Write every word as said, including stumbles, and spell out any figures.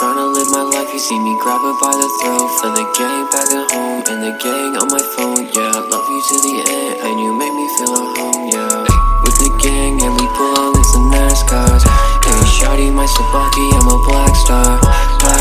tryna live my life, you see me grab her by the throat. For the gang back at home, and the gang on my phone. Yeah, I love you to the end, and you make me feel at home, yeah. With the gang, and we pull out in some NASCARs. Hey, shawty, my Sabaki, I'm a black star. Black